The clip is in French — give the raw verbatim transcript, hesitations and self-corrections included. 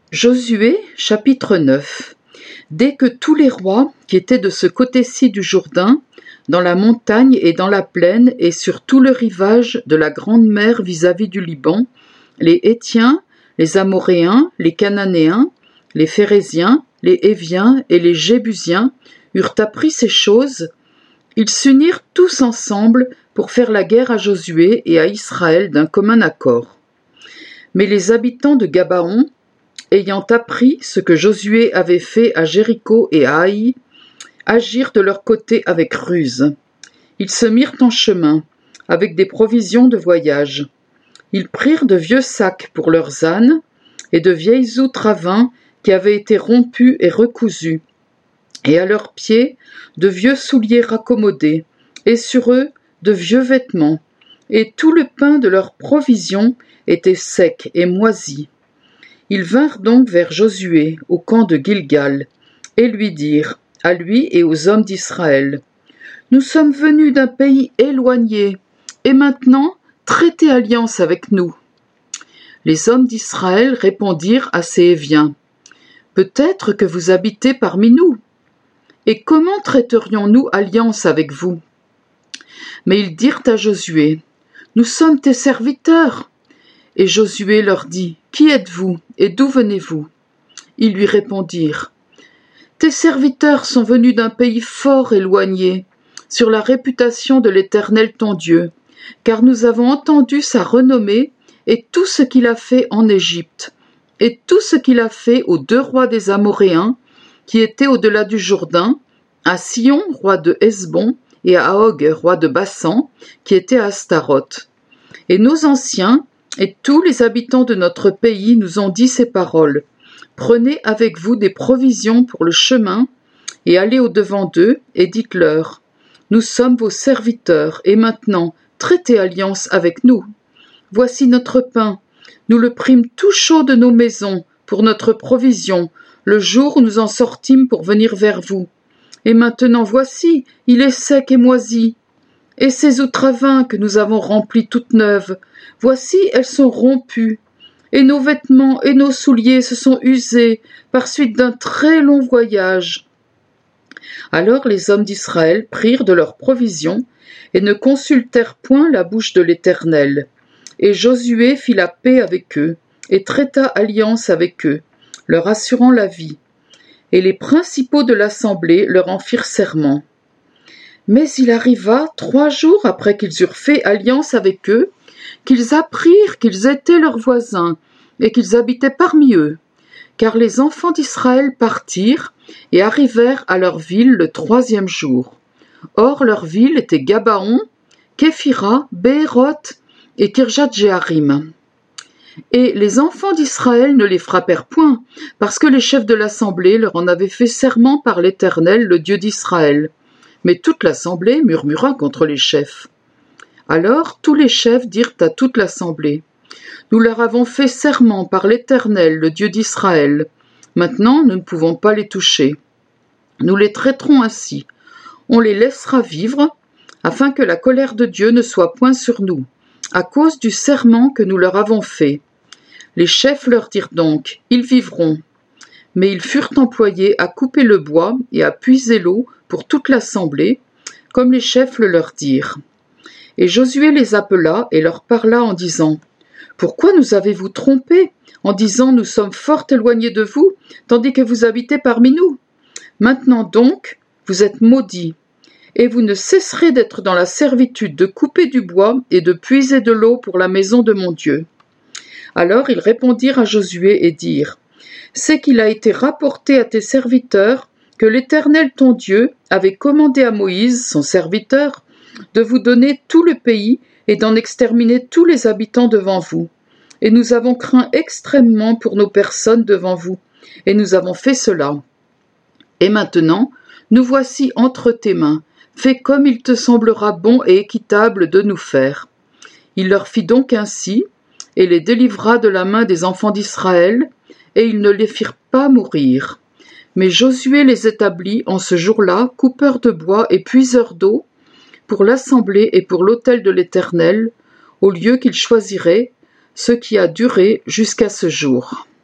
Josué chapitre neuf. Dès que tous les rois qui étaient de ce côté-ci du Jourdain, dans la montagne et dans la plaine et sur tout le rivage de la grande mer vis-à-vis du Liban, les Héthiens, les Amoréens, les Cananéens, les Phéréziens, les Héviens et les Jébusiens eurent appris ces choses, ils s'unirent tous ensemble pour faire la guerre à Josué et à Israël d'un commun accord. Mais les habitants de Gabaon, ayant appris ce que Josué avait fait à Jéricho et à Haï, agirent de leur côté avec ruse. Ils se mirent en chemin, avec des provisions de voyage. Ils prirent de vieux sacs pour leurs ânes, et de vieilles outres à vin qui avaient été rompues et recousues, et à leurs pieds de vieux souliers raccommodés, et sur eux de vieux vêtements, et tout le pain de leurs provisions était sec et moisi. Ils vinrent donc vers Josué, au camp de Gilgal, et lui dirent, à lui et aux hommes d'Israël, « Nous sommes venus d'un pays éloigné, et maintenant traitez alliance avec nous. » Les hommes d'Israël répondirent à ces Héviens, « Peut-être que vous habitez parmi nous, et comment traiterions-nous alliance avec vous ?» Mais ils dirent à Josué, « Nous sommes tes serviteurs. » Et Josué leur dit, « Qui êtes-vous, et d'où venez-vous » Ils lui répondirent, « Tes serviteurs sont venus d'un pays fort éloigné, sur la réputation de l'Éternel ton Dieu, car nous avons entendu sa renommée et tout ce qu'il a fait en Égypte, et tout ce qu'il a fait aux deux rois des Amoréens, qui étaient au-delà du Jourdain, à Sion, roi de Hesbon, et à Og, roi de Basan, qui était à Astaroth. Et nos anciens, et tous les habitants de notre pays nous ont dit ces paroles. Prenez avec vous des provisions pour le chemin, et allez au-devant d'eux, et dites-leur, nous sommes vos serviteurs, et maintenant, traitez alliance avec nous. Voici notre pain, nous le prîmes tout chaud de nos maisons, pour notre provision, le jour où nous en sortîmes pour venir vers vous. Et maintenant voici, il est sec et moisi. Et ces outres à vin que nous avons remplies toutes neuves, voici elles sont rompues, et nos vêtements et nos souliers se sont usés par suite d'un très long voyage. Alors les hommes d'Israël prirent de leurs provisions, et ne consultèrent point la bouche de l'Éternel. Et Josué fit la paix avec eux, et traita alliance avec eux, leur assurant la vie. Et les principaux de l'assemblée leur en firent serment. Mais il arriva, trois jours après qu'ils eurent fait alliance avec eux, qu'ils apprirent qu'ils étaient leurs voisins, et qu'ils habitaient parmi eux. Car les enfants d'Israël partirent, et arrivèrent à leur ville le troisième jour. Or leur ville était Gabaon, Képhira, Bééroth et Kirjat-Jéarim. Et les enfants d'Israël ne les frappèrent point, parce que les chefs de l'assemblée leur en avaient fait serment par l'Éternel, le Dieu d'Israël. Mais toute l'assemblée murmura contre les chefs. Alors tous les chefs dirent à toute l'assemblée, « Nous leur avons fait serment par l'Éternel, le Dieu d'Israël. Maintenant nous ne pouvons pas les toucher. Nous les traiterons ainsi. On les laissera vivre, afin que la colère de Dieu ne soit point sur nous, à cause du serment que nous leur avons fait. » Les chefs leur dirent donc, « Ils vivront. » Mais ils furent employés à couper le bois et à puiser l'eau pour toute l'assemblée, comme les chefs le leur dirent. Et Josué les appela et leur parla en disant, « Pourquoi nous avez-vous trompés, en disant, nous sommes fort éloignés de vous, tandis que vous habitez parmi nous? Maintenant donc, vous êtes maudits, et vous ne cesserez d'être dans la servitude de couper du bois et de puiser de l'eau pour la maison de mon Dieu. » Alors ils répondirent à Josué et dirent, « C'est qu'il a été rapporté à tes serviteurs que l'Éternel ton Dieu avait commandé à Moïse, son serviteur, de vous donner tout le pays et d'en exterminer tous les habitants devant vous. Et nous avons craint extrêmement pour nos personnes devant vous, et nous avons fait cela. Et maintenant, nous voici entre tes mains, fais comme il te semblera bon et équitable de nous faire. » Il leur fit donc ainsi, et les délivra de la main des enfants d'Israël, et ils ne les firent pas mourir. Mais Josué les établit en ce jour-là coupeurs de bois et puiseurs d'eau pour l'assemblée et pour l'autel de l'Éternel, au lieu qu'il choisirait, ce qui a duré jusqu'à ce jour.